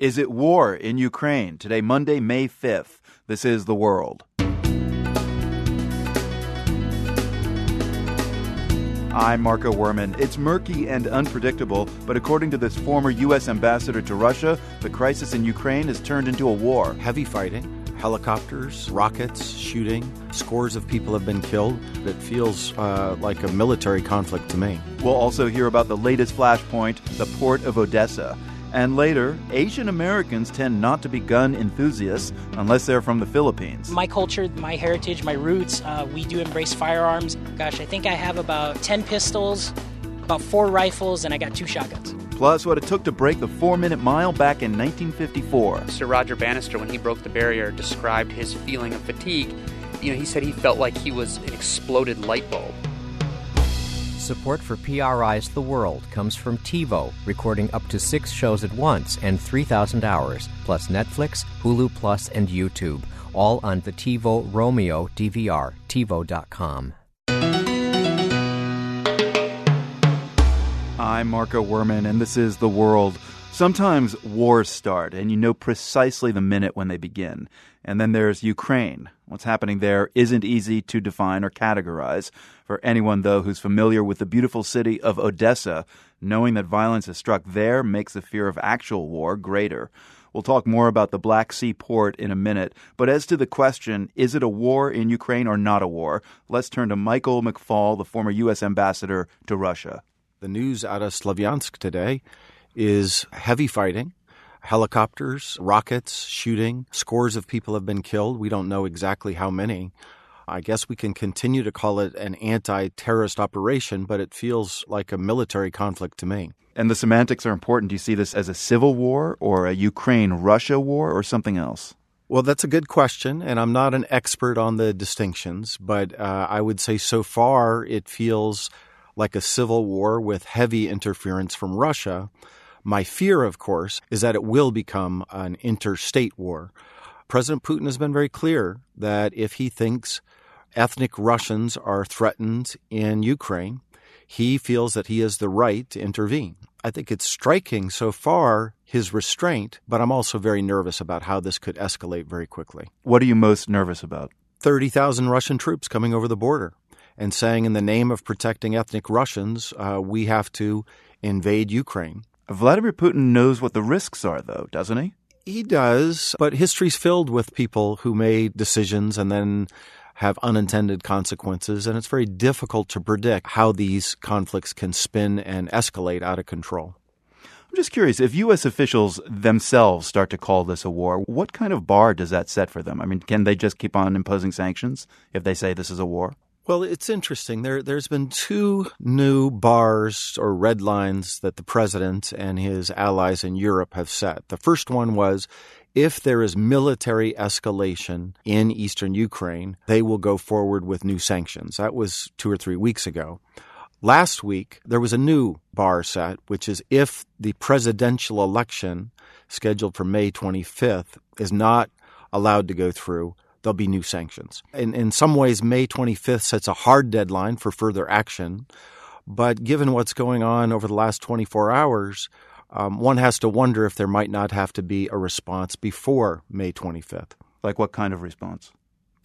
Is it war in Ukraine? Today, Monday, May 5th. This is The World. I'm Marco Werman. It's murky and unpredictable, but according to this former U.S. ambassador to Russia, the crisis in Ukraine has turned into a war. Heavy fighting, helicopters, rockets, shooting. Scores of people have been killed. It feels like a military conflict to me. We'll also hear about the latest flashpoint, the port of Odessa. And later, Asian Americans tend not to be gun enthusiasts unless they're from the Philippines. My culture, my heritage, my roots, we do embrace firearms. Gosh, I think I have about 10 pistols, about 4 rifles, and I got 2 shotguns. Plus, what it took to break the 4-minute mile back in 1954. Sir Roger Bannister, when he broke the barrier, described his feeling of fatigue. He said he felt like he was an exploded light bulb. Support for PRI's The World comes from TiVo, recording up to 6 shows at once and 3,000 hours, plus Netflix, Hulu Plus, and YouTube, all on the TiVo Romeo DVR, TiVo.com. I'm Marco Werman, and this is The World. Sometimes wars start, and you know precisely the minute when they begin. And then there's Ukraine. What's happening there isn't easy to define or categorize. For anyone, though, who's familiar with the beautiful city of Odessa, knowing that violence has struck there makes the fear of actual war greater. We'll talk more about the Black Sea port in a minute. But as to the question, is it a war in Ukraine or not a war? Let's turn to Michael McFaul, the former U.S. ambassador to Russia. The news out of Slavyansk today is heavy fighting, helicopters, rockets, shooting. Scores of people have been killed. We don't know exactly how many. I guess we can continue to call it an anti-terrorist operation, but it feels like a military conflict to me. And the semantics are important. Do you see this as a civil war or a Ukraine-Russia war or something else? Well, that's a good question, and I'm not an expert on the distinctions, but I would say so far it feels like a civil war with heavy interference from Russia. My fear, of course, is that it will become an interstate war. President Putin has been very clear that if he thinks ethnic Russians are threatened in Ukraine, he feels that he has the right to intervene. I think it's striking so far, his restraint, but I'm also very nervous about how this could escalate very quickly. What are you most nervous about? 30,000 Russian troops coming over the border and saying in the name of protecting ethnic Russians, we have to invade Ukraine. Vladimir Putin knows what the risks are, though, doesn't he? He does, but history's filled with people who made decisions and then have unintended consequences, and it's very difficult to predict how these conflicts can spin and escalate out of control. I'm just curious, if U.S. officials themselves start to call this a war, what kind of bar does that set for them? I mean, can they just keep on imposing sanctions if they say this is a war? Well, it's interesting. There's been 2 new bars or red lines that the president and his allies in Europe have set. The first one was if there is military escalation in eastern Ukraine, they will go forward with new sanctions. That was 2 or 3 weeks ago. Last week, there was a new bar set, which is if the presidential election scheduled for May 25th is not allowed to go through, there'll be new sanctions. In some ways, May 25th sets a hard deadline for further action. But given what's going on over the last 24 hours, one has to wonder if there might not have to be a response before May 25th. Like what kind of response?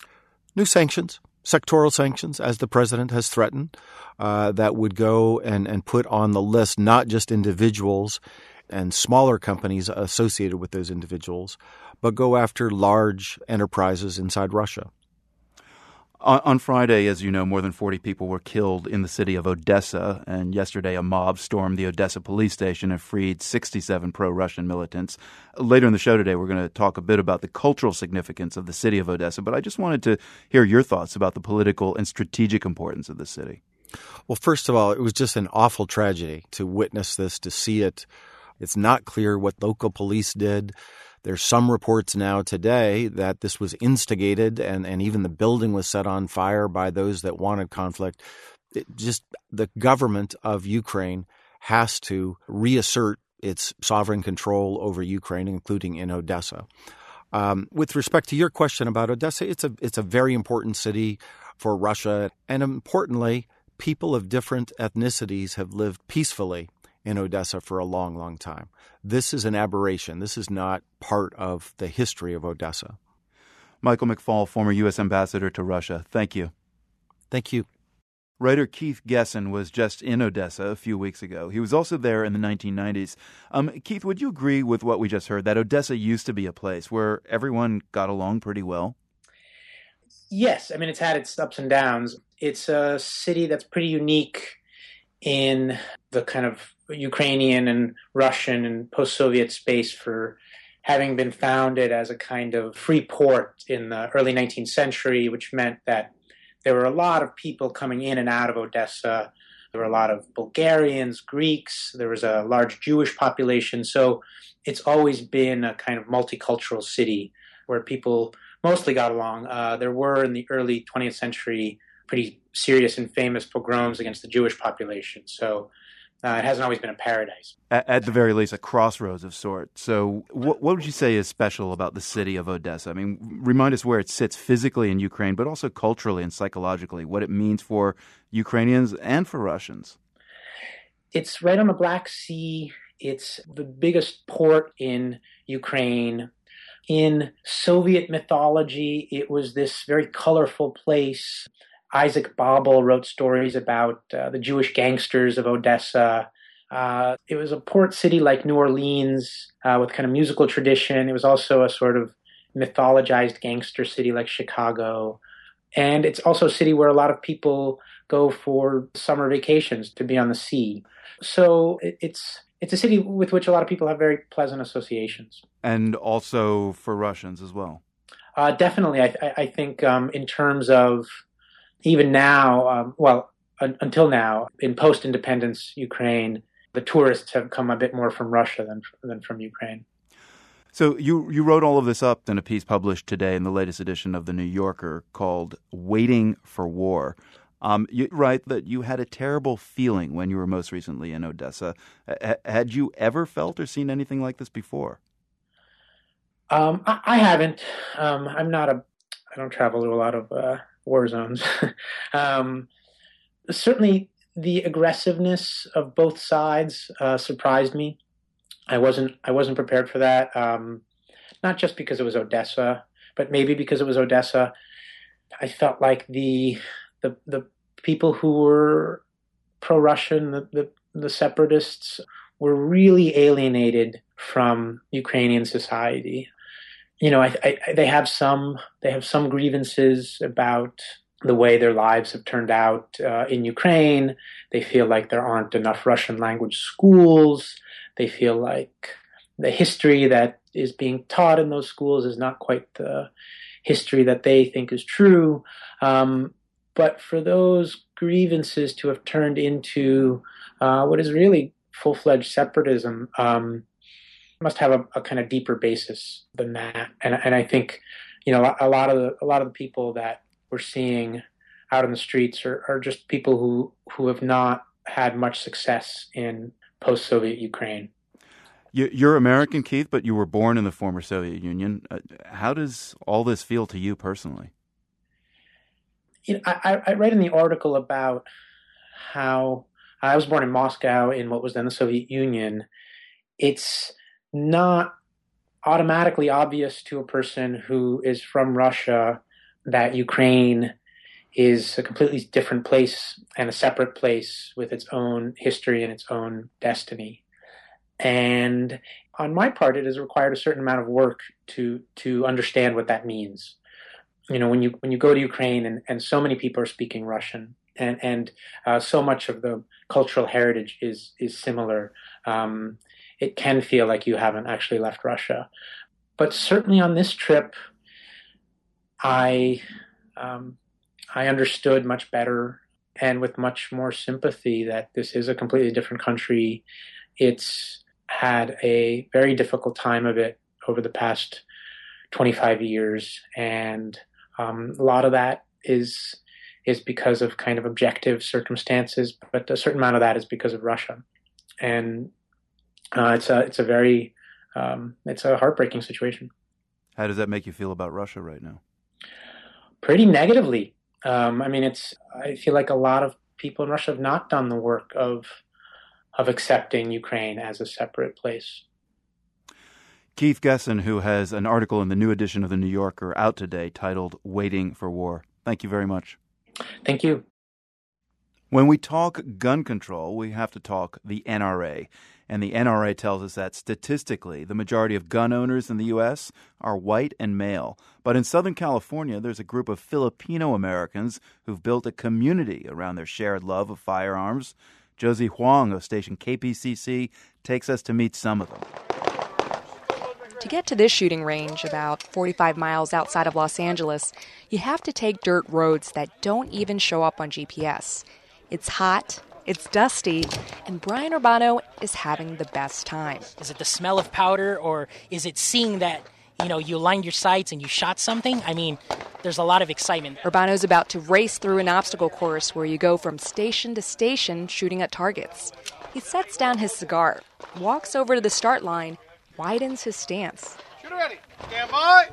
New sanctions, sectoral sanctions, as the president has threatened, that would go and put on the list not just individuals and smaller companies associated with those individuals, but go after large enterprises inside Russia. On Friday, as you know, more than 40 people were killed in the city of Odessa, and yesterday a mob stormed the Odessa police station and freed 67 pro-Russian militants. Later in the show today, we're going to talk a bit about the cultural significance of the city of Odessa, but I just wanted to hear your thoughts about the political and strategic importance of the city. Well, first of all, it was just an awful tragedy to witness this, to see it. It's not clear what local police did. There's some reports now today that this was instigated and even the building was set on fire by those that wanted conflict. The government of Ukraine has to reassert its sovereign control over Ukraine, including in Odessa. With respect to your question about Odessa, it's a very important city for Russia. And importantly, people of different ethnicities have lived peacefully in Odessa for a long, long time. This is an aberration. This is not part of the history of Odessa. Michael McFaul, former U.S. ambassador to Russia, thank you. Thank you. Writer Keith Gesson was just in Odessa a few weeks ago. He was also there in the 1990s. Keith, would you agree with what we just heard, that Odessa used to be a place where everyone got along pretty well? Yes. I mean, it's had its ups and downs. It's a city that's pretty unique in the kind of Ukrainian and Russian and post-Soviet space for having been founded as a kind of free port in the early 19th century, which meant that there were a lot of people coming in and out of Odessa. There were a lot of Bulgarians, Greeks. There was a large Jewish population. So it's always been a kind of multicultural city where people mostly got along. There were, in the early 20th century, pretty serious and famous pogroms against the Jewish population. So it hasn't always been a paradise. At the very least, a crossroads of sorts. So what would you say is special about the city of Odessa? I mean, remind us where it sits physically in Ukraine, but also culturally and psychologically, what it means for Ukrainians and for Russians. It's right on the Black Sea. It's the biggest port in Ukraine. In Soviet mythology, it was this very colorful place. Isaac Babel wrote stories about the Jewish gangsters of Odessa. It was a port city like New Orleans with kind of musical tradition. It was also a sort of mythologized gangster city like Chicago. And it's also a city where a lot of people go for summer vacations to be on the sea. So it's a city with which a lot of people have very pleasant associations. And also for Russians as well. Definitely. I think in terms of even now, until now, in post-independence Ukraine, the tourists have come a bit more from Russia than from Ukraine. So you wrote all of this up in a piece published today in the latest edition of The New Yorker called Waiting for War. You write that you had a terrible feeling when you were most recently in Odessa. Had you ever felt or seen anything like this before? I haven't. I don't travel to a lot of war zones. Certainly the aggressiveness of both sides surprised me. I wasn't prepared for that. Not just because it was Odessa, but maybe because it was Odessa. I felt like the people who were pro-Russian, the separatists, were really alienated from Ukrainian society. You know, they have some grievances about the way their lives have turned out in Ukraine. They feel like there aren't enough Russian language schools. They feel like the history that is being taught in those schools is not quite the history that they think is true. But for those grievances to have turned into what is really full-fledged separatism, must have a kind of deeper basis than that. And I think, you know, a lot of the people that we're seeing out in the streets are just people who have not had much success in post-Soviet Ukraine. You're American, Keith, but you were born in the former Soviet Union. How does all this feel to you personally? You know, I read in the article about how I was born in Moscow in what was then the Soviet Union. It's not automatically obvious to a person who is from Russia that Ukraine is a completely different place and a separate place with its own history and its own destiny. And on my part, it has required a certain amount of work to understand what that means. You know, when you go to Ukraine and so many people are speaking Russian and so much of the cultural heritage is similar, it can feel like you haven't actually left Russia. But certainly on this trip, I understood much better and with much more sympathy that this is a completely different country. It's had a very difficult time of it over the past 25 years, and a lot of that is because of kind of objective circumstances, but a certain amount of that is because of Russia. And it's a heartbreaking situation. How does that make you feel about Russia right now? Pretty negatively. I feel like a lot of people in Russia have not done the work of accepting Ukraine as a separate place. Keith Gesson, who has an article in the new edition of The New Yorker out today titled Waiting for War. Thank you very much. Thank you. When we talk gun control, we have to talk the NRA. And the NRA tells us that statistically, the majority of gun owners in the U.S. are white and male. But in Southern California, there's a group of Filipino Americans who've built a community around their shared love of firearms. Josie Huang of station KPCC takes us to meet some of them. To get to this shooting range, about 45 miles outside of Los Angeles, you have to take dirt roads that don't even show up on GPS. It's hot, it's dusty, and Brian Urbano is having the best time. Is it the smell of powder, or is it seeing that, you aligned your sights and you shot something? I mean, there's a lot of excitement. Urbano's about to race through an obstacle course where you go from station to station shooting at targets. He sets down his cigar, walks over to the start line, widens his stance. Shoot ready. Stand by.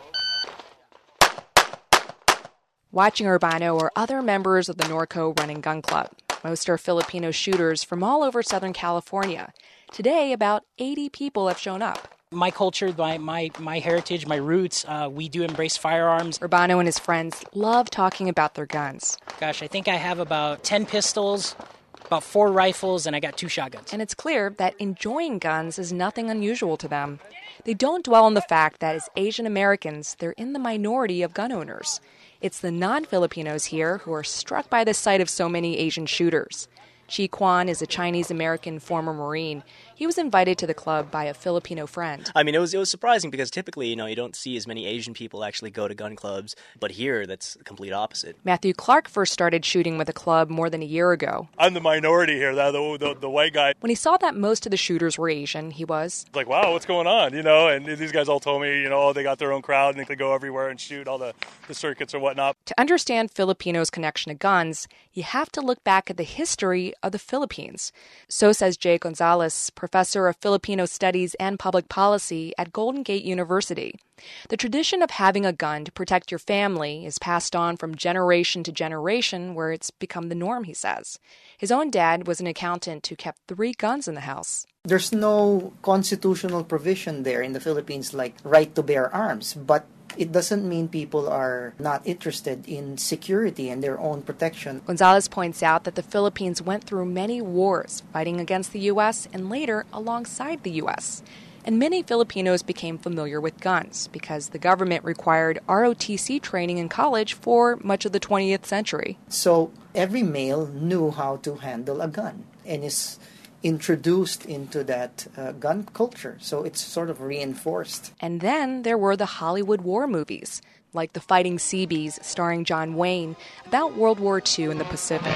Watching Urbano are other members of the Norco Running Gun Club. Most are Filipino shooters from all over Southern California. Today, about 80 people have shown up. My culture, my heritage, my roots, we do embrace firearms. Urbano and his friends love talking about their guns. Gosh, I think I have about 10 pistols, about 4 rifles, and I got 2 shotguns. And it's clear that enjoying guns is nothing unusual to them. They don't dwell on the fact that as Asian Americans, they're in the minority of gun owners. It's the non-Filipinos here who are struck by the sight of so many Asian shooters. Chi Kwan is a Chinese-American former Marine. He was invited to the club by a Filipino friend. I mean, it was surprising because typically, you don't see as many Asian people actually go to gun clubs. But here, that's the complete opposite. Matthew Clark first started shooting with a club more than a year ago. I'm the minority here, the white guy. When he saw that most of the shooters were Asian, he was like, wow, what's going on? And these guys all told me, they got their own crowd and they could go everywhere and shoot all the circuits or whatnot. To understand Filipinos' connection to guns, you have to look back at the history of the Philippines. So says Jay Gonzalez, professor of Filipino Studies and Public Policy at Golden Gate University. The tradition of having a gun to protect your family is passed on from generation to generation, where it's become the norm, he says. His own dad was an accountant who kept 3 guns in the house. There's no constitutional provision there in the Philippines like right to bear arms, but it doesn't mean people are not interested in security and their own protection. Gonzalez points out that the Philippines went through many wars, fighting against the U.S. and later alongside the U.S. And many Filipinos became familiar with guns because the government required ROTC training in college for much of the 20th century. So every male knew how to handle a gun and is introduced into that gun culture, so it's sort of reinforced. And then there were the Hollywood war movies, like The Fighting Seabees, starring John Wayne, about World War II in the Pacific.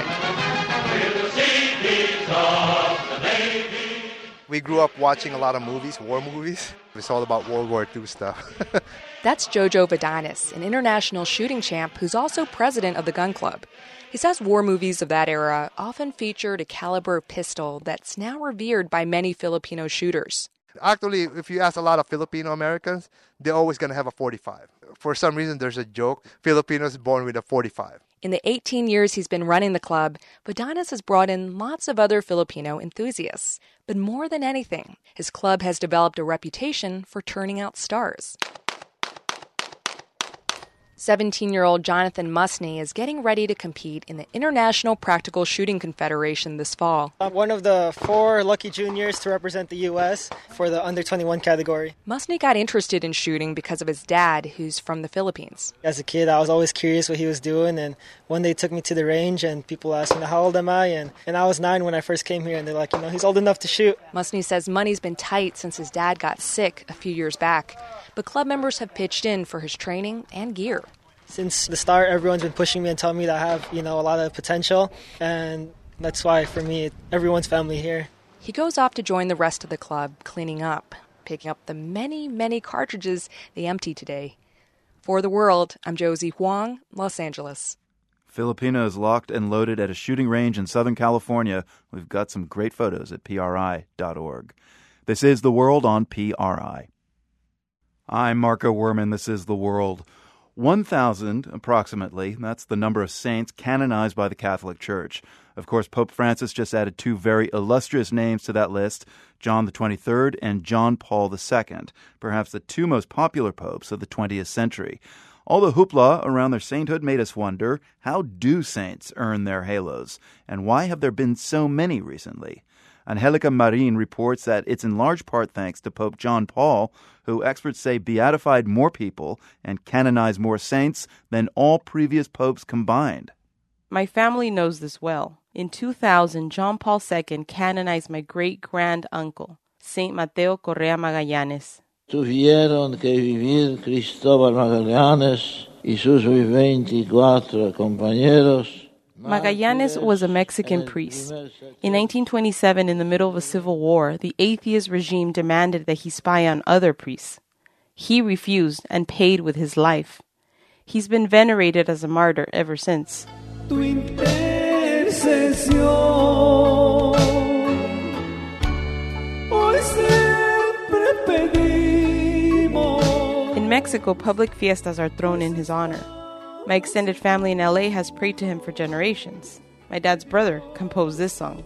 We grew up watching a lot of movies, war movies. It's all about World War II stuff. That's Jojo Vadanis, an international shooting champ who's also president of the gun club. He says war movies of that era often featured a caliber pistol that's now revered by many Filipino shooters. Actually, if you ask a lot of Filipino Americans, they're always going to have a 45. For some reason, there's a joke, Filipinos born with a 45. In the 18 years he's been running the club, Vadanis has brought in lots of other Filipino enthusiasts. But more than anything, his club has developed a reputation for turning out stars. 17-year-old Jonathan Musney is getting ready to compete in the International Practical Shooting Confederation this fall. I'm one of the 4 lucky juniors to represent the U.S. for the under-21 category. Musney got interested in shooting because of his dad, who's from the Philippines. As a kid, I was always curious what he was doing, and one day he took me to the range, and people asked me, how old am I? And I was 9 when I first came here, and they're like, he's old enough to shoot. Musney says money's been tight since his dad got sick a few years back, but club members have pitched in for his training and gear. Since the start, everyone's been pushing me and telling me that I have, a lot of potential, and that's why, for me, everyone's family here. He goes off to join the rest of the club, cleaning up, picking up the many, many cartridges they emptied today. For The World, I'm Josie Huang, Los Angeles. Filipinos locked and loaded at a shooting range in Southern California. We've got some great photos at PRI.org. This is The World on PRI. I'm Marco Werman. This is The World. 1,000, approximately, that's the number of saints canonized by the Catholic Church. Of course, Pope Francis just added two very illustrious names to that list, John the 23rd and John Paul II, perhaps the two most popular popes of the 20th century. All the hoopla around their sainthood made us wonder, how do saints earn their halos? And why have there been so many recently? Angelica Marin reports that it's in large part thanks to Pope John Paul, who experts say beatified more people and canonized more saints than all previous popes combined. My family knows this well. In 2000, John Paul II canonized my great-grand-uncle, Saint Mateo Correa Magallanes. Tuvieron que vivir Cristóbal Magallanes y sus 24 compañeros. Magallanes was a Mexican priest. In 1927, in the middle of a civil war, the atheist regime demanded that he spy on other priests. He refused and paid with his life. He's been venerated as a martyr ever since. In Mexico, public fiestas are thrown in his honor. My extended family in LA has prayed to him for generations. My dad's brother composed this song.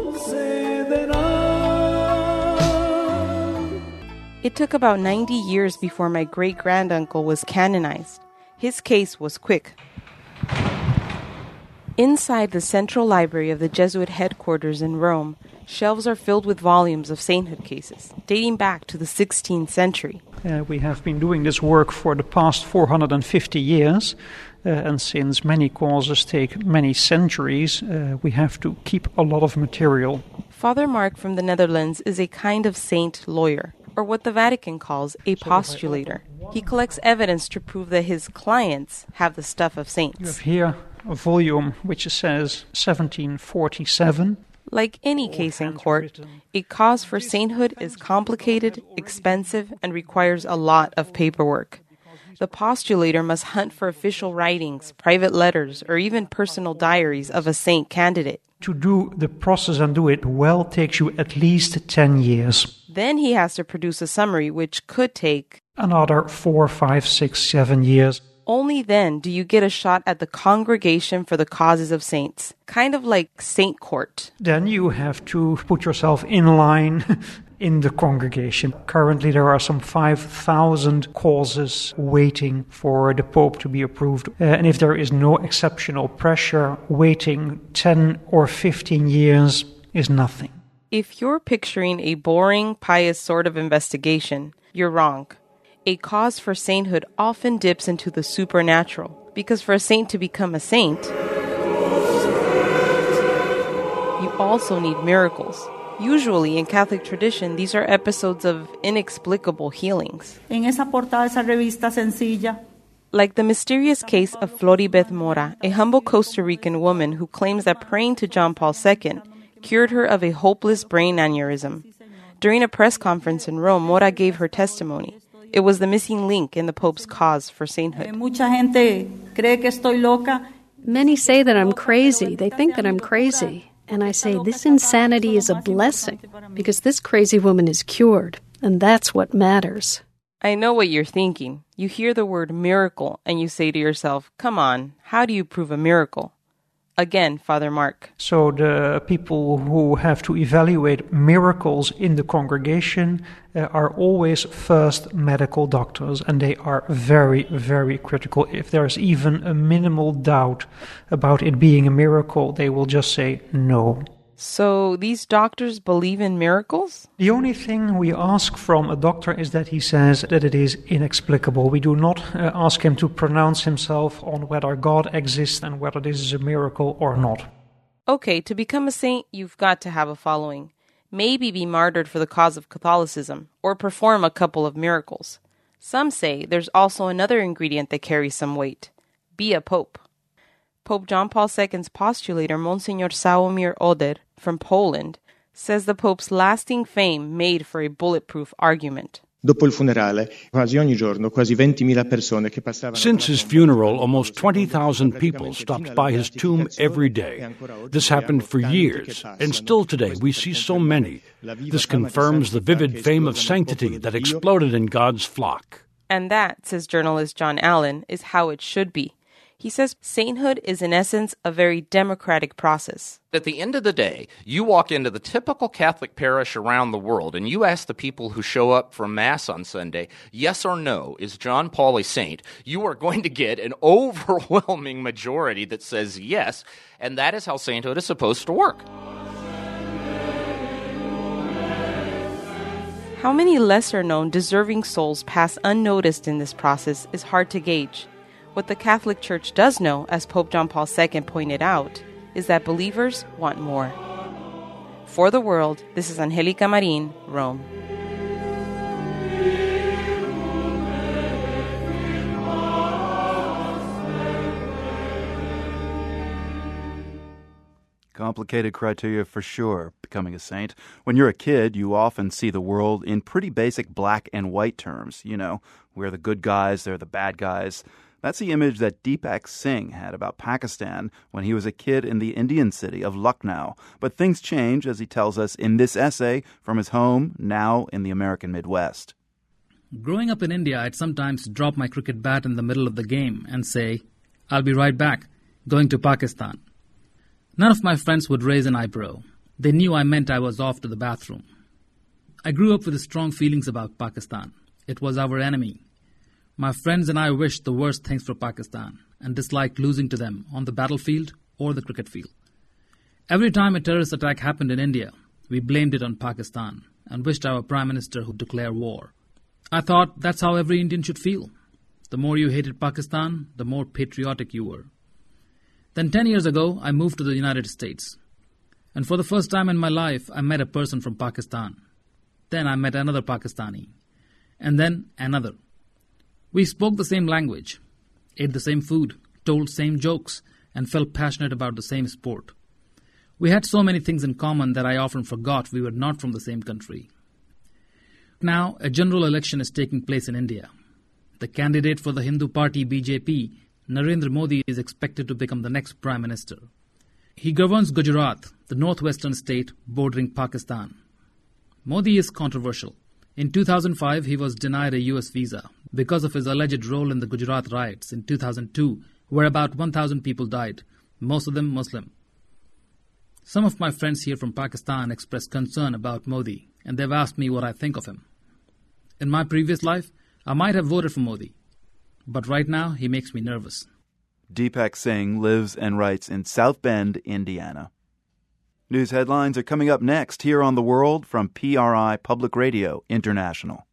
It took about 90 years before my great-granduncle was canonized. His case was quick. Inside the central library of the Jesuit headquarters in Rome, shelves are filled with volumes of sainthood cases, dating back to the 16th century. We have been doing this work for the past 450 years, and since many causes take many centuries, we have to keep a lot of material. Father Mark from the Netherlands is a kind of saint lawyer, or what the Vatican calls a postulator. He collects evidence to prove that his clients have the stuff of saints. You have here a volume which says 1747. Like any case in court, a cause for sainthood is complicated, expensive, and requires a lot of paperwork. The postulator must hunt for official writings, private letters, or even personal diaries of a saint candidate. To do the process and do it well takes you at least 10 years. Then he has to produce a summary, which could take another 4, 5, 6, 7 years. Only then do you get a shot at the Congregation for the Causes of Saints, kind of like Saint Court. Then you have to put yourself in line in the congregation. Currently there are some 5,000 causes waiting for the Pope to be approved. And if there is no exceptional pressure, waiting 10 or 15 years is nothing. If you're picturing a boring, pious sort of investigation, you're wrong. A cause for sainthood often dips into the supernatural, because for a saint to become a saint, you also need miracles. Usually, in Catholic tradition, these are episodes of inexplicable healings. En esa portada esa revista sencilla. Like the mysterious case of Floribeth Mora, a humble Costa Rican woman who claims that praying to John Paul II cured her of a hopeless brain aneurysm. During a press conference in Rome, Mora gave her testimony. It was the missing link in the Pope's cause for sainthood. Many say that I'm crazy. They think that I'm crazy. And I say, this insanity is a blessing, because this crazy woman is cured, and that's what matters. I know what you're thinking. You hear the word miracle, and you say to yourself, come on, how do you prove a miracle? Again, Father Mark. So the people who have to evaluate miracles in the congregation are always first medical doctors, and they are very, very critical. If there's even a minimal doubt about it being a miracle, they will just say no. So these doctors believe in miracles? The only thing we ask from a doctor is that he says that it is inexplicable. We do not ask him to pronounce himself on whether God exists and whether this is a miracle or not. Okay, to become a saint, you've got to have a following. Maybe be martyred for the cause of Catholicism, or perform a couple of miracles. Some say there's also another ingredient that carries some weight. Be a pope. Pope John Paul II's postulator, Monsignor Sławomir Oder, from Poland, says the Pope's lasting fame made for a bulletproof argument. Since his funeral, almost 20,000 people stopped by his tomb every day. This happened for years, and still today we see so many. This confirms the vivid fame of sanctity that exploded in God's flock. And that, says journalist John Allen, is how it should be. He says sainthood is in essence a very democratic process. At the end of the day, you walk into the typical Catholic parish around the world and you ask the people who show up for Mass on Sunday, yes or no, is John Paul a saint? You are going to get an overwhelming majority that says yes, and that is how sainthood is supposed to work. How many lesser-known, deserving souls pass unnoticed in this process is hard to gauge. What the Catholic Church does know, as Pope John Paul II pointed out, is that believers want more. For the World, this is Angelica Marin, Rome. Complicated criteria for sure, becoming a saint. When you're a kid, you often see the world in pretty basic black and white terms. You know, we're the good guys, they're the bad guys. That's the image that Deepak Singh had about Pakistan when he was a kid in the Indian city of Lucknow. But things change, as he tells us in this essay from his home, now in the American Midwest. Growing up in India, I'd sometimes drop my cricket bat in the middle of the game and say, "I'll be right back, going to Pakistan." None of my friends would raise an eyebrow. They knew I meant I was off to the bathroom. I grew up with strong feelings about Pakistan. It was our enemy. My friends and I wished the worst things for Pakistan and disliked losing to them on the battlefield or the cricket field. Every time a terrorist attack happened in India, we blamed it on Pakistan and wished our Prime Minister would declare war. I thought that's how every Indian should feel. The more you hated Pakistan, the more patriotic you were. Then 10 years ago, I moved to the United States. And for the first time in my life, I met a person from Pakistan. Then I met another Pakistani. And then another. We spoke the same language, ate the same food, told same jokes, and felt passionate about the same sport. We had so many things in common that I often forgot we were not from the same country. Now, a general election is taking place in India. The candidate for the Hindu party BJP, Narendra Modi, is expected to become the next Prime Minister. He governs Gujarat, the northwestern state bordering Pakistan. Modi is controversial. In 2005, he was denied a U.S. visa because of his alleged role in the Gujarat riots in 2002, where about 1,000 people died, most of them Muslim. Some of my friends here from Pakistan expressed concern about Modi, and they've asked me what I think of him. In my previous life, I might have voted for Modi, but right now he makes me nervous. Deepak Singh lives and writes in South Bend, Indiana. News headlines are coming up next here on The World from PRI Public Radio International.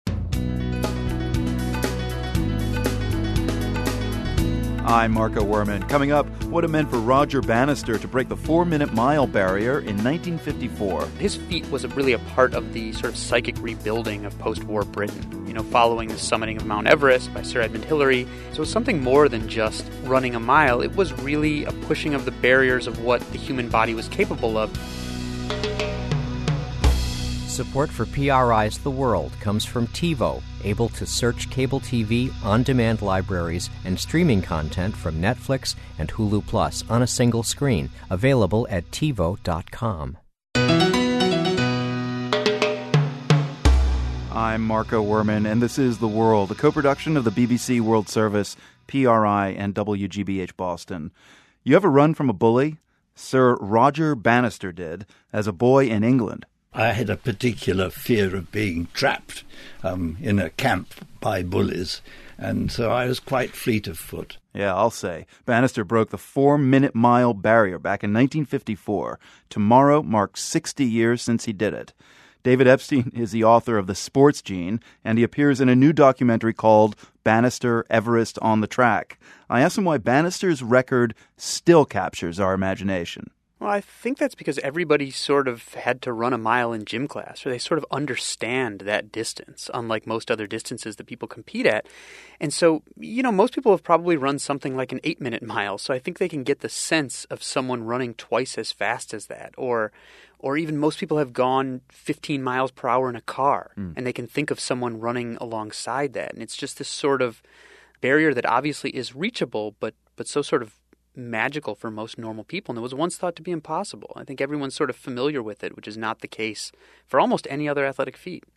I'm Marco Werman. Coming up, what it meant for Roger Bannister to break the 4-minute mile barrier in 1954. His feat was really a part of the sort of psychic rebuilding of post-war Britain, following the summiting of Mount Everest by Sir Edmund Hillary. So it was something more than just running a mile. It was really a pushing of the barriers of what the human body was capable of. Support for PRI's The World comes from TiVo, able to search cable TV, on-demand libraries, and streaming content from Netflix and Hulu Plus on a single screen, available at TiVo.com. I'm Marco Werman, and this is The World, a co-production of the BBC World Service, PRI, and WGBH Boston. You ever run from a bully? Sir Roger Bannister did, as a boy in England. I had a particular fear of being trapped in a camp by bullies, and so I was quite fleet of foot. Yeah, I'll say. Bannister broke the 4-minute mile barrier back in 1954. Tomorrow marks 60 years since he did it. David Epstein is the author of The Sports Gene, and he appears in a new documentary called Bannister, Everest on the Track. I asked him why Bannister's record still captures our imagination. Well, I think that's because everybody sort of had to run a mile in gym class, or they sort of understand that distance, unlike most other distances that people compete at. And so, most people have probably run something like an 8-minute mile, so I think they can get the sense of someone running twice as fast as that, or even most people have gone 15 miles per hour in a car, and they can think of someone running alongside that. And it's just this sort of barrier that obviously is reachable, but so sort of magical for most normal people, and it was once thought to be impossible. I think everyone's sort of familiar with it, which is not the case for almost any other athletic feat.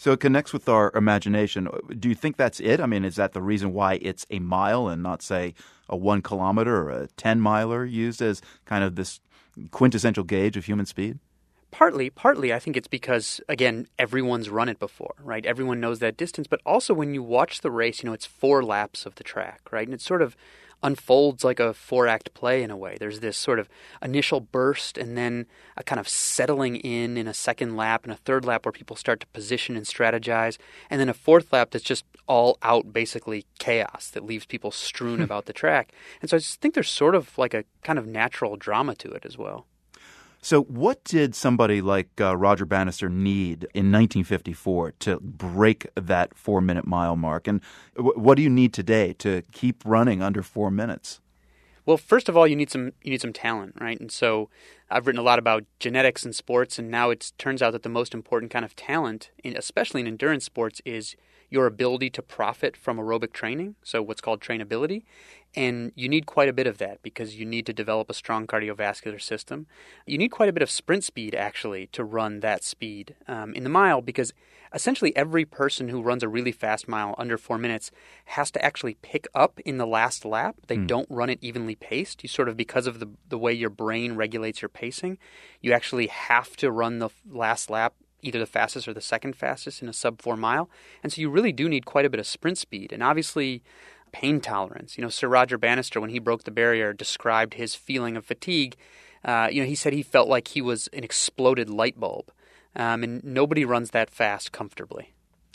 So it connects with our imagination. Do you think that's it? I mean, is that the reason why it's a mile and not, say, a 1 kilometer or a 10-miler used as kind of this quintessential gauge of human speed? Partly, I think it's because, again, everyone's run it before, right? Everyone knows that distance. But also when you watch the race, it's 4 laps of the track, right? And it sort of unfolds like a 4-act play in a way. There's this sort of initial burst and then a kind of settling in a second lap and a third lap where people start to position and strategize. And then a fourth lap that's just all out, basically chaos that leaves people strewn about the track. And so I just think there's sort of like a kind of natural drama to it as well. So what did somebody like Roger Bannister need in 1954 to break that 4-minute mile mark? And what do you need today to keep running under 4 minutes? Well, first of all, you need some talent, right? And so I've written a lot about genetics in sports, and now it turns out that the most important kind of talent, especially in endurance sports, is your ability to profit from aerobic training, so what's called trainability. And you need quite a bit of that because you need to develop a strong cardiovascular system. You need quite a bit of sprint speed, actually, to run that speed in the mile, because essentially every person who runs a really fast mile under 4 minutes has to actually pick up in the last lap. They don't run it evenly paced. You sort of, because of the way your brain regulates your pacing, you actually have to run the last lap either the fastest or the second fastest in a sub-4 mile. And so you really do need quite a bit of sprint speed. And obviously pain tolerance. Sir Roger Bannister, when he broke the barrier, described his feeling of fatigue. He said he felt like he was an exploded light bulb. And nobody runs that fast comfortably.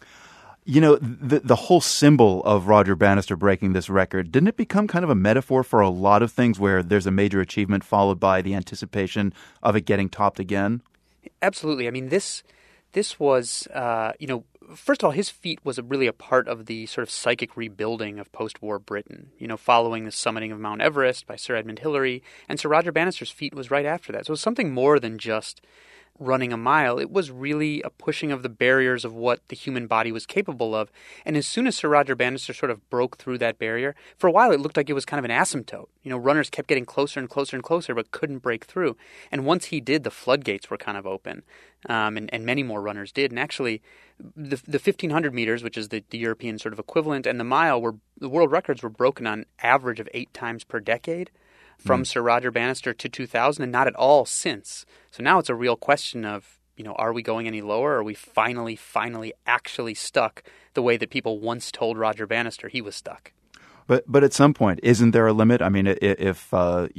The whole symbol of Roger Bannister breaking this record, didn't it become kind of a metaphor for a lot of things where there's a major achievement followed by the anticipation of it getting topped again? Absolutely. I mean, this was, first of all, his feat was really a part of the sort of psychic rebuilding of post-war Britain, following the summiting of Mount Everest by Sir Edmund Hillary. And Sir Roger Bannister's feat was right after that. So it was something more than just running a mile. It was really a pushing of the barriers of what the human body was capable of. And as soon as Sir Roger Bannister sort of broke through that barrier, for a while it looked like it was kind of an asymptote. Runners kept getting closer and closer and closer, but couldn't break through. And once he did, the floodgates were kind of open, and many more runners did. And actually, the 1,500 meters, which is the European sort of equivalent, and the mile, the world records were broken on average of 8 times per decade. From Sir Roger Bannister to 2000, and not at all since. So now it's a real question of, are we going any lower? Or are we finally actually stuck the way that people once told Roger Bannister he was stuck? But at some point, isn't there a limit? I mean, if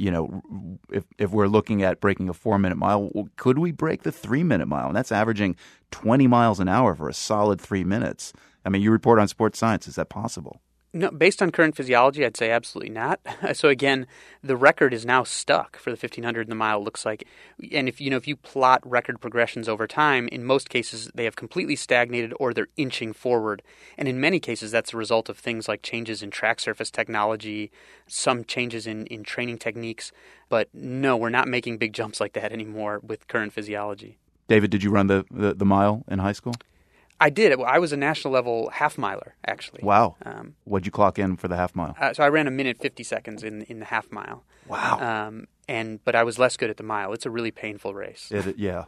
we're looking at breaking a 4-minute mile, could we break the 3-minute mile? And that's averaging 20 miles an hour for a solid 3 minutes. I mean, you report on Sports Science. Is that possible? No, based on current physiology, I'd say absolutely not. So again, the record is now stuck for the 1,500 and the mile, looks like. And if you plot record progressions over time, in most cases they have completely stagnated or they're inching forward. And in many cases that's a result of things like changes in track surface technology, some changes in training techniques. But no, we're not making big jumps like that anymore with current physiology. David, did you run the mile in high school? I did. I was a national level half miler, actually. Wow. What'd you clock in for the half mile? So I ran 1 minute 50 seconds in the half mile. Wow. But I was less good at the mile. It's a really painful race. Yeah.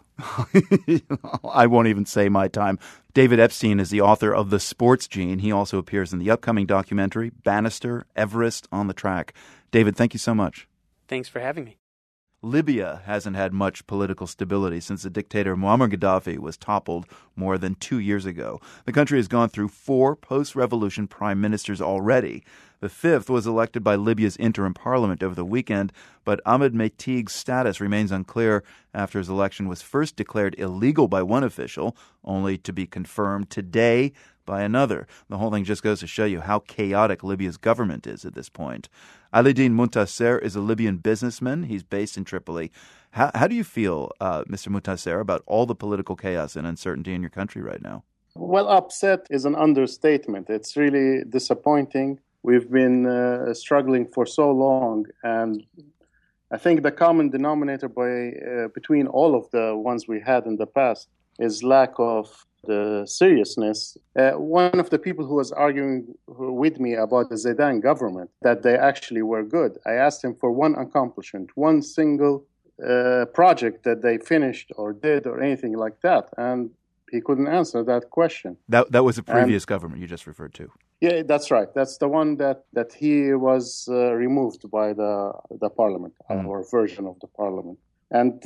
I won't even say my time. David Epstein is the author of The Sports Gene. He also appears in the upcoming documentary, Bannister, Everest on the Track. David, thank you so much. Thanks for having me. Libya hasn't had much political stability since the dictator Muammar Gaddafi was toppled more than 2 years ago. The country has gone through 4 post-revolution prime ministers already. The 5th was elected by Libya's interim parliament over the weekend, but Ahmed Metig's status remains unclear after his election was first declared illegal by one official, only to be confirmed today by another. The whole thing just goes to show you how chaotic Libya's government is at this point. Alidin Muntasser is a Libyan businessman. He's based in Tripoli. How do you feel, Mr. Muntasser, about all the political chaos and uncertainty in your country right now? Well, upset is an understatement. It's really disappointing. We've been struggling for so long, and I think the common denominator between all of the ones we had in the past is lack of the seriousness. One of the people who was arguing with me about the Zidane government, that they actually were good, I asked him for one accomplishment, one single project that they finished or did or anything like that. And He couldn't answer that question. That was a previous government you just referred to. Yeah, that's right. That's the one that he was removed by the parliament, or version of the parliament. And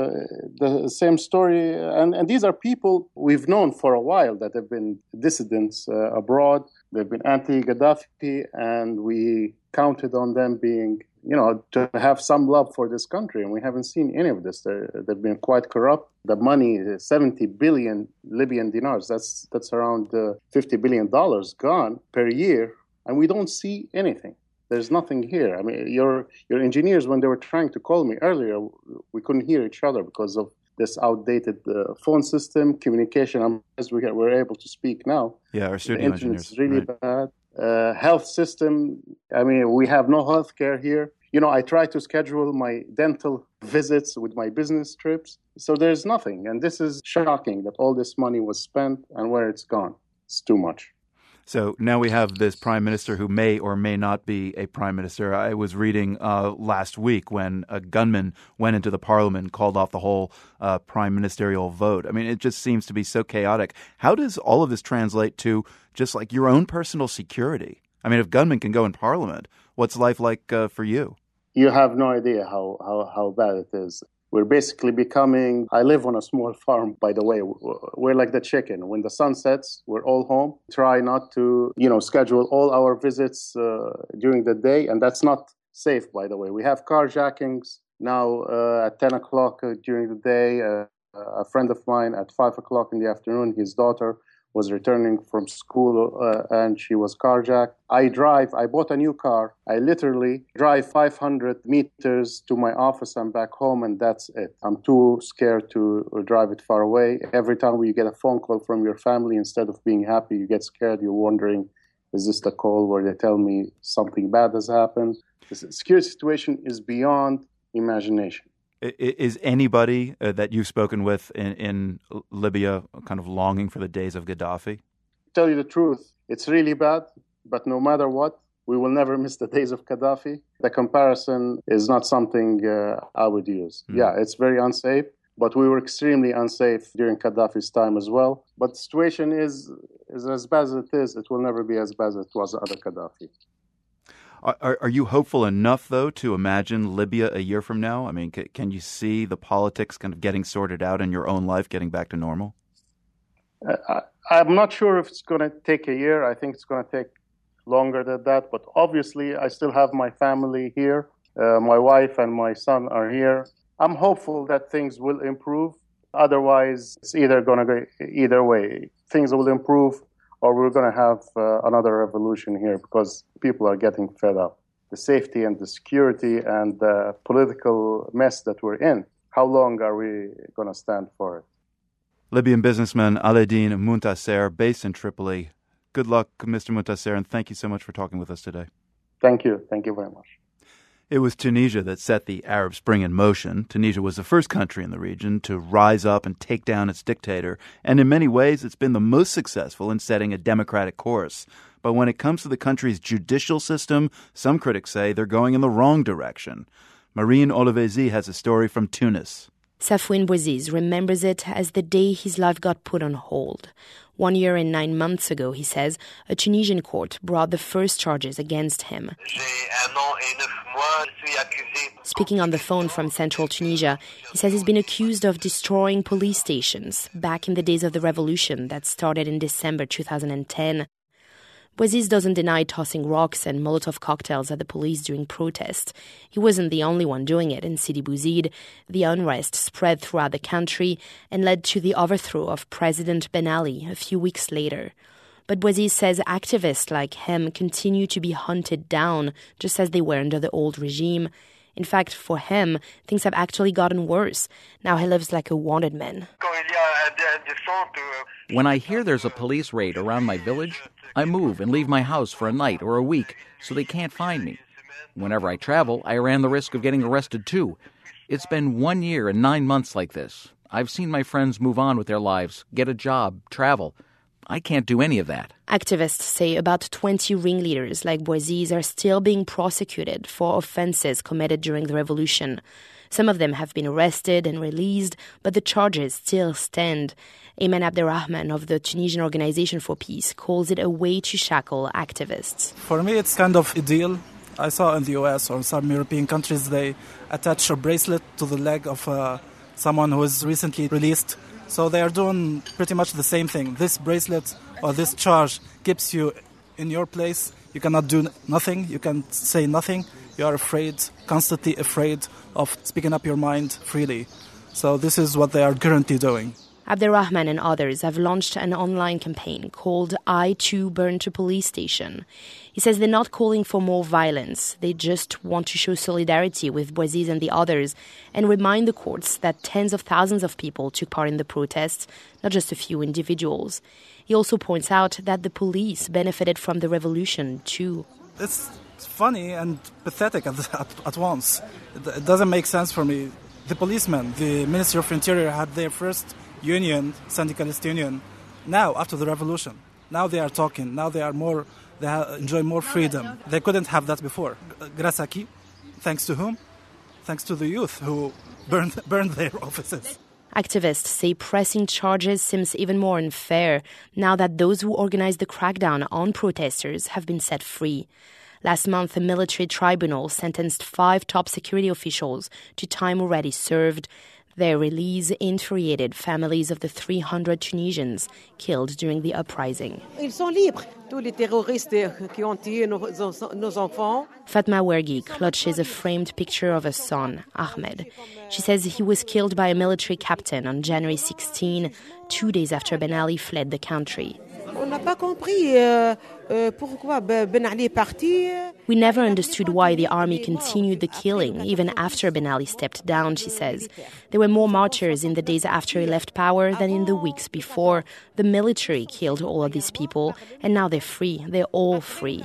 the same story, and these are people we've known for a while that have been dissidents abroad. They've been anti-Gaddafi, and we counted on them being, to have some love for this country, and we haven't seen any of this. They've been quite corrupt. The money, 70 billion Libyan dinars, that's around $50 billion gone per year, and we don't see anything. There's nothing here. I mean, your engineers, when they were trying to call me earlier, we couldn't hear each other because of this outdated phone system, communication. As we're able to speak now. Yeah, our studio engineers. The internet's really bad. Health system, I mean, we have no health care here. I try to schedule my dental visits with my business trips. So there's nothing. And this is shocking that all this money was spent and where it's gone. It's too much. So now we have this prime minister who may or may not be a prime minister. I was reading last week when a gunman went into the parliament and called off the whole prime ministerial vote. I mean, it just seems to be so chaotic. How does all of this translate to just like your own personal security? I mean, if gunmen can go in parliament, what's life like for you? You have no idea how bad it is. We're basically becoming, I live on a small farm, by the way. We're like the chicken. When the sun sets, we're all home. Try not to, schedule all our visits during the day. And that's not safe, by the way. We have carjackings now at 10 o'clock during the day. A friend of mine at 5 o'clock in the afternoon, his daughter was returning from school and she was carjacked. I bought a new car. I literally drive 500 meters to my office and back home, and that's it. I'm too scared to drive it far away. Every time you get a phone call from your family, instead of being happy, you get scared. You're wondering, is this the call where they tell me something bad has happened? The security situation is beyond imagination. Is anybody that you've spoken with in Libya kind of longing for the days of Gaddafi? Tell you the truth, it's really bad, but no matter what, we will never miss the days of Gaddafi. The comparison is not something I would use. Yeah, it's very unsafe, but we were extremely unsafe during Gaddafi's time as well. But the situation is as bad as it is. It will never be as bad as it was under Gaddafi. Are you hopeful enough, though, to imagine Libya a year from now? I mean, can you see the politics kind of getting sorted out in your own life, getting back to normal? I'm not sure if it's going to take a year. I think it's going to take longer than that. But obviously, I still have my family here. My wife and my son are here. I'm hopeful that things will improve. Otherwise, it's either going to go either way. Things will improve, or we're going to have another revolution here because people are getting fed up. The safety and the security and the political mess that we're in, how long are we going to stand for it? Libyan businessman Alaeddin Muntasser, based in Tripoli. Good luck, Mr. Muntasser, and thank you so much for talking with us today. Thank you. Thank you very much. It was Tunisia that set the Arab Spring in motion. Tunisia was the first country in the region to rise up and take down its dictator, and in many ways it's been the most successful in setting a democratic course. But when it comes to the country's judicial system, some critics say they're going in the wrong direction. Marine Olivesi has a story from Tunis. Safouine Bouaziz remembers it as the day his life got put on hold. 1 year and 9 months ago, he says, a Tunisian court brought the first charges against him. Speaking on the phone from central Tunisia, he says he's been accused of destroying police stations back in the days of the revolution that started in December 2010. Bouaziz doesn't deny tossing rocks and Molotov cocktails at the police during protests. He wasn't the only one doing it in Sidi Bouzid. The unrest spread throughout the country and led to the overthrow of President Ben Ali a few weeks later. But Bouaziz says activists like him continue to be hunted down, just as they were under the old regime. In fact, for him, things have actually gotten worse. Now he lives like a wanted man. When I hear there's a police raid around my village, I move and leave my house for a night or a week so they can't find me. Whenever I travel, I ran the risk of getting arrested too. It's been 1 year and 9 months like this. I've seen my friends move on with their lives, get a job, travel. I can't do any of that. Activists say about 20 ringleaders like Bouaziz are still being prosecuted for offenses committed during the revolution. Some of them have been arrested and released, but the charges still stand. Ayman Abderrahman of the Tunisian Organization for Peace calls it a way to shackle activists. For me, it's kind of a deal. I saw in the US or some European countries, they attach a bracelet to the leg of someone who is recently released. So they are doing pretty much the same thing. This bracelet or this charge keeps you in your place. You cannot do nothing. You can say nothing. You are afraid, constantly afraid of speaking up your mind freely. So this is what they are currently doing. Abderrahman and others have launched an online campaign called I Too Burn to Police Station. He says they're not calling for more violence. They just want to show solidarity with Bouaziz and the others and remind the courts that tens of thousands of people took part in the protests, not just a few individuals. He also points out that the police benefited from the revolution too. It's funny and pathetic at once. It doesn't make sense for me. The policemen, the Ministry of Interior had their first union, syndicalist union, now after the revolution. Now they are talking. Now they enjoy more freedom. They couldn't have that before. Grâce à qui? Thanks to whom? Thanks to the youth who burned their offices. Activists say pressing charges seems even more unfair now that those who organized the crackdown on protesters have been set free. Last month, a military tribunal sentenced 5 top security officials to time already served. Their release infuriated families of the 300 Tunisians killed during the uprising. Ils sont libres. Tous les terroristes qui ont tué nos enfants. Fatma Wergi clutches a framed picture of her son, Ahmed. She says he was killed by a military captain on January 16, 2 days after Ben Ali fled the country. On n'a pas compris pourquoi Ben Ali est parti. We never understood why the army continued the killing, even after Ben Ali stepped down, she says. There were more martyrs in the days after he left power than in the weeks before. The military killed all of these people, and now they're free. They're all free.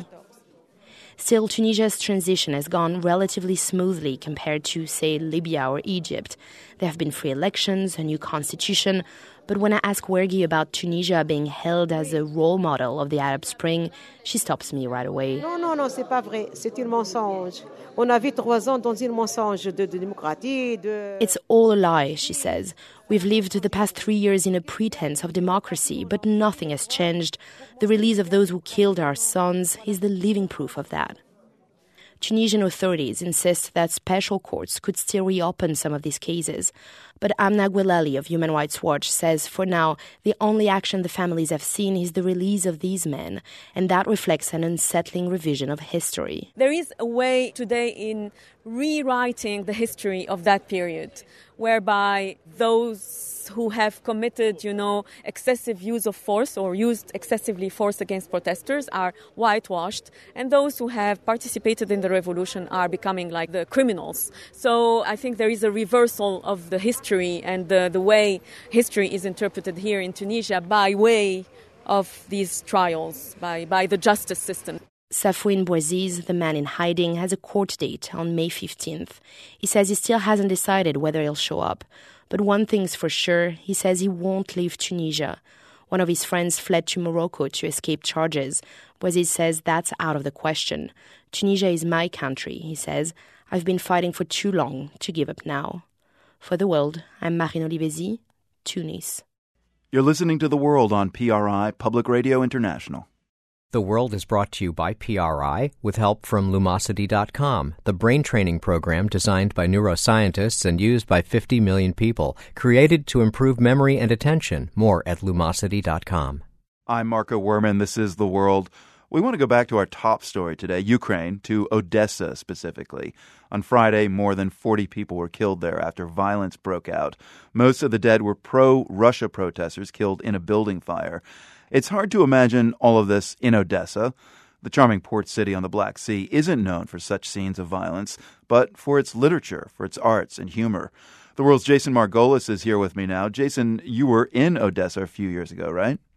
Still, Tunisia's transition has gone relatively smoothly compared to, say, Libya or Egypt. There have been free elections, a new constitution. But when I ask Wergi about Tunisia being held as a role model of the Arab Spring, she stops me right away. Non, c'est pas vrai. C'est un mensonge. On a vu 3 ans dans un mensonge de démocratie. It's all a lie, she says. We've lived the past 3 years in a pretense of democracy, but nothing has changed. The release of those who killed our sons is the living proof of that. Tunisian authorities insist that special courts could still reopen some of these cases. But Amna Gwelali of Human Rights Watch says for now, the only action the families have seen is the release of these men, and that reflects an unsettling revision of history. There is a way today in rewriting the history of that period, whereby those who have committed, excessive use of force or used excessively force against protesters are whitewashed, and those who have participated in the revolution are becoming like the criminals. So I think there is a reversal of the history and the way history is interpreted here in Tunisia by way of these trials, by the justice system. Safouine Bouaziz, the man in hiding, has a court date on May 15th. He says he still hasn't decided whether he'll show up. But one thing's for sure, he says he won't leave Tunisia. One of his friends fled to Morocco to escape charges. Bouaziz says that's out of the question. Tunisia is my country, he says. I've been fighting for too long to give up now. For The World, I'm Marine Olivesi, Tunis. You're listening to The World on PRI, Public Radio International. The World is brought to you by PRI with help from Lumosity.com, the brain training program designed by neuroscientists and used by 50 million people, created to improve memory and attention. More at Lumosity.com. I'm Marco Werman. This is The World. We want to go back to our top story today, Ukraine, to Odessa specifically. On Friday, more than 40 people were killed there after violence broke out. Most of the dead were pro-Russia protesters killed in a building fire. It's hard to imagine all of this in Odessa. The charming port city on the Black Sea isn't known for such scenes of violence, but for its literature, for its arts and humor. The World's Jason Margolis is here with me now. Jason, you were in Odessa a few years ago, right?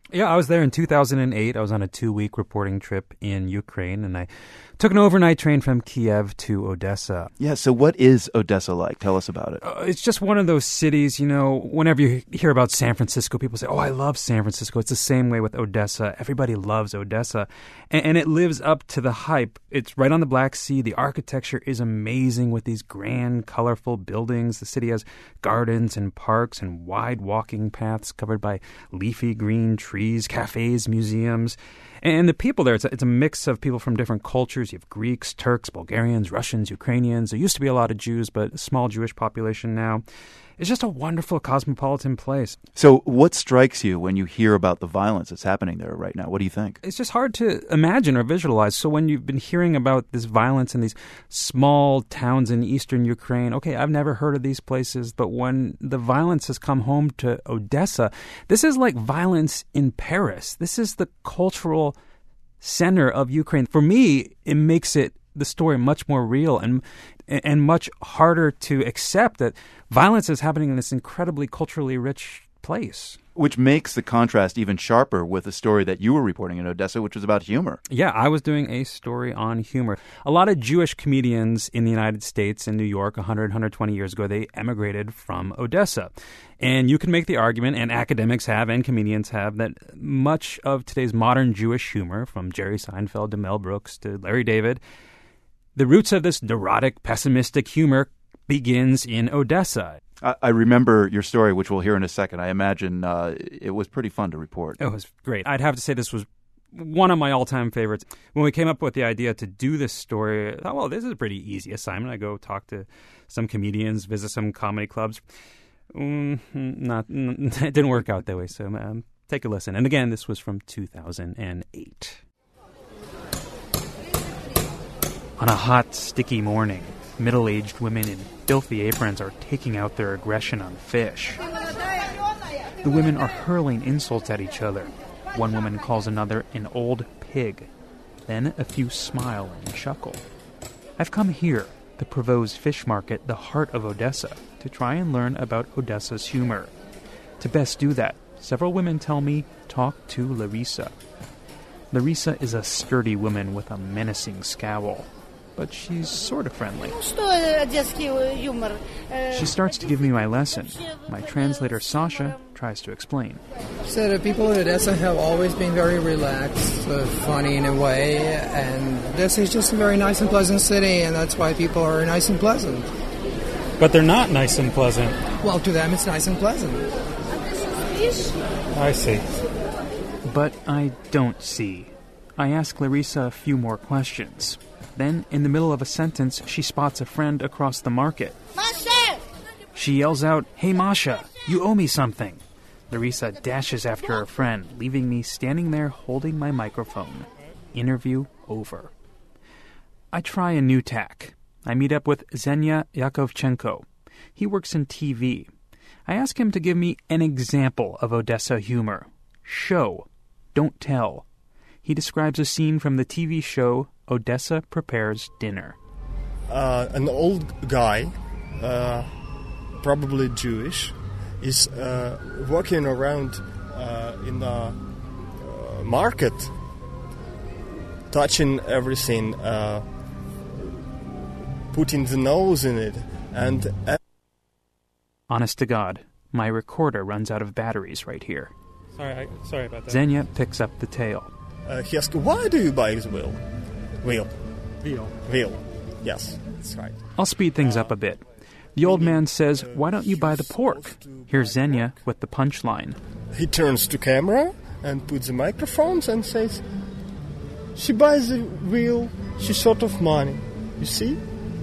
Yeah, I was there in 2008. I was on a 2-week reporting trip in Ukraine, and I took an overnight train from Kiev to Odessa. Yeah, so what is Odessa like? Tell us about it. It's just one of those cities, whenever you hear about San Francisco, people say, oh, I love San Francisco. It's the same way with Odessa. Everybody loves Odessa. And it lives up to the hype. It's right on the Black Sea. The architecture is amazing with these grand, colorful buildings. The city has gardens and parks and wide walking paths covered by leafy green trees, cafes, museums. And the people there, it's a mix of people from different cultures. You have Greeks, Turks, Bulgarians, Russians, Ukrainians. There used to be a lot of Jews, but a small Jewish population now. It's just a wonderful cosmopolitan place. So what strikes you when you hear about the violence that's happening there right now? What do you think? It's just hard to imagine or visualize. So when you've been hearing about this violence in these small towns in eastern Ukraine, okay, I've never heard of these places, but when the violence has come home to Odessa, this is like violence in Paris. This is the cultural center of Ukraine. For me, it makes the story much more real and much harder to accept that violence is happening in this incredibly culturally rich place. Which makes the contrast even sharper with the story that you were reporting in Odessa, which was about humor. Yeah, I was doing a story on humor. A lot of Jewish comedians in the United States and New York 120 years ago, they emigrated from Odessa. And you can make the argument, and academics have and comedians have, that much of today's modern Jewish humor, from Jerry Seinfeld to Mel Brooks to Larry David, the roots of this neurotic, pessimistic humor begins in Odessa. I remember your story, which we'll hear in a second. I imagine it was pretty fun to report. It was great. I'd have to say this was one of my all-time favorites. When we came up with the idea to do this story, I thought, well, this is a pretty easy assignment. I go talk to some comedians, visit some comedy clubs. It didn't work out that way, so take a listen. And again, this was from 2008. On a hot, sticky morning, middle-aged women in filthy aprons are taking out their aggression on fish. The women are hurling insults at each other. One woman calls another an old pig. Then a few smile and chuckle. I've come here, the Prevost Fish Market, the heart of Odessa, to try and learn about Odessa's humor. To best do that, several women tell me, talk to Larissa. Larissa is a sturdy woman with a menacing scowl. But she's sort of friendly. She starts to give me my lesson. My translator, Sasha, tries to explain. So the people in Odessa have always been very relaxed, funny in a way, and Odessa is just a very nice and pleasant city, and that's why people are nice and pleasant. But they're not nice and pleasant. Well, to them it's nice and pleasant. I see. But I don't see. I ask Larissa a few more questions. Then, in the middle of a sentence, she spots a friend across the market. Masha! She yells out, "Hey, Masha, you owe me something." Larissa dashes after her friend, leaving me standing there holding my microphone. Interview over. I try a new tack. I meet up with Zhenya Yakovchenko. He works in TV. I ask him to give me an example of Odessa humor. Show, don't tell. He describes a scene from the TV show Odessa Prepares Dinner. An old guy, probably Jewish, is walking around in the market, touching everything, putting the nose in it, and... Honest to God, my recorder runs out of batteries right here. Sorry about that. Zhenya picks up the tale. He asks, why do you buy this wheel? Veal. Yes, that's right. I'll speed things up a bit. The old man says, why don't you buy the pork? Here's Zhenya with the punchline. He turns to camera and puts the microphones and says, she buys the wheel, she's short of money. You see?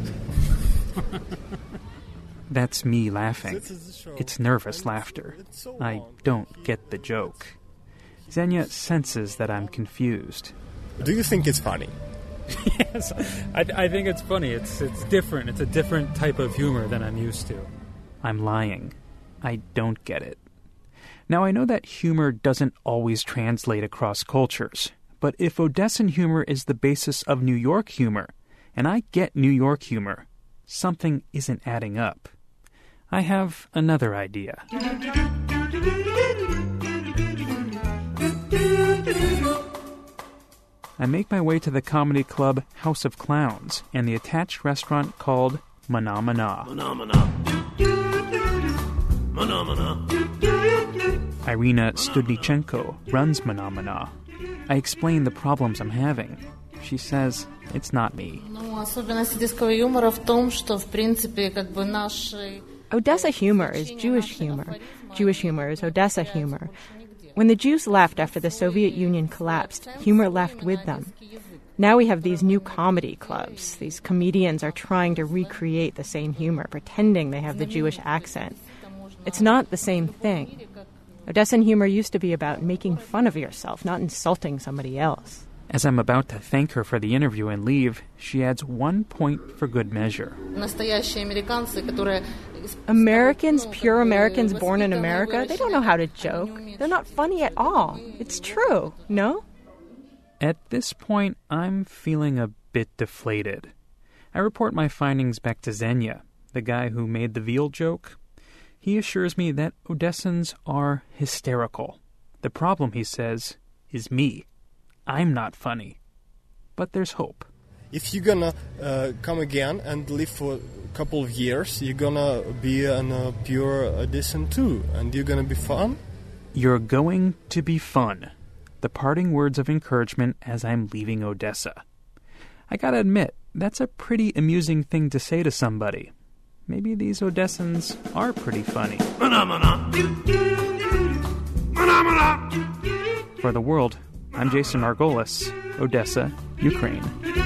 That's me laughing. It's nervous laughter. I don't get the joke. Zhenya senses that I'm confused. Do you think it's funny? Yes, I think it's funny. It's different. It's a different type of humor than I'm used to. I'm lying. I don't get it. Now, I know that humor doesn't always translate across cultures, but if Odessan humor is the basis of New York humor, and I get New York humor, something isn't adding up. I have another idea. I make my way to the comedy club House of Clowns and the attached restaurant called Mana Mana. Irina Studnichenko runs Mana Mana. I explain the problems I'm having. She says it's not me. Odessa humor is Jewish humor. Jewish humor is Odessa humor. When the Jews left after the Soviet Union collapsed, humor left with them. Now we have these new comedy clubs. These comedians are trying to recreate the same humor, pretending they have the Jewish accent. It's not the same thing. Odessan humor used to be about making fun of yourself, not insulting somebody else. As I'm about to thank her for the interview and leave, she adds 1 point for good measure. Americans, pure Americans born in America, they don't know how to joke. They're not funny at all. It's true, no? At this point, I'm feeling a bit deflated. I report my findings back to Zhenya, the guy who made the veal joke. He assures me that Odessans are hysterical. The problem, he says, is me. I'm not funny. But there's hope. If you're gonna come again and live for a couple of years, you're gonna be a pure Odessan too, and you're gonna be fun. You're going to be fun. The parting words of encouragement as I'm leaving Odessa. I gotta admit, that's a pretty amusing thing to say to somebody. Maybe these Odessans are pretty funny. For The World, I'm Jason Margolis, Odessa, Ukraine.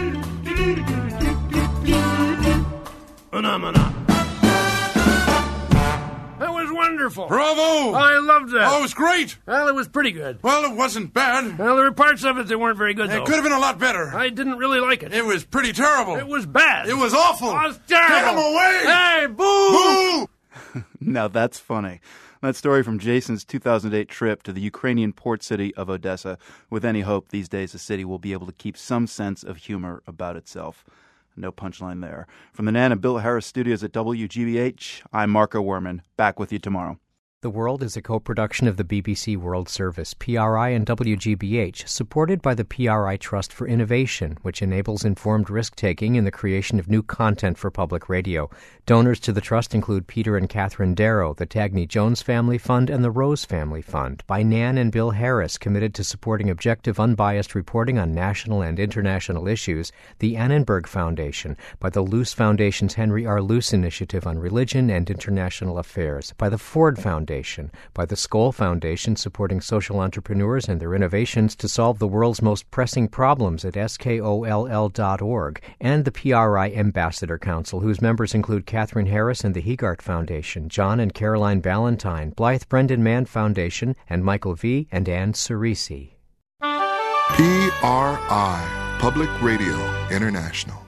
That was wonderful. Bravo! I loved that. Oh, it was great. Well, it was pretty good. Well, it wasn't bad. Well, there were parts of it that weren't very good, though. It could have been a lot better. I didn't really like it. It was pretty terrible. It was bad. It was awful. It was terrible. Get him away! Hey, boo! Boo! Now that's funny. That story from Jason's 2008 trip to the Ukrainian port city of Odessa. With any hope these days the city will be able to keep some sense of humor about itself. No punchline there. From the Nan and Bill Harris studios at WGBH, I'm Marco Werman. Back with you tomorrow. The World is a co-production of the BBC World Service, PRI, and WGBH, supported by the PRI Trust for Innovation, which enables informed risk-taking in the creation of new content for public radio. Donors to the trust include Peter and Catherine Darrow, the Tagney Jones Family Fund, and the Rose Family Fund. By Nan and Bill Harris, committed to supporting objective, unbiased reporting on national and international issues. The Annenberg Foundation. By the Luce Foundation's Henry R. Luce Initiative on Religion and International Affairs. By the Ford Foundation. By the Skoll Foundation, supporting social entrepreneurs and their innovations to solve the world's most pressing problems at skoll.org, and the PRI Ambassador Council, whose members include Catherine Harris and the Hegart Foundation, John and Caroline Ballantyne, Blythe Brendan Mann Foundation, and Michael V. and Ann Cerisi. PRI, Public Radio International.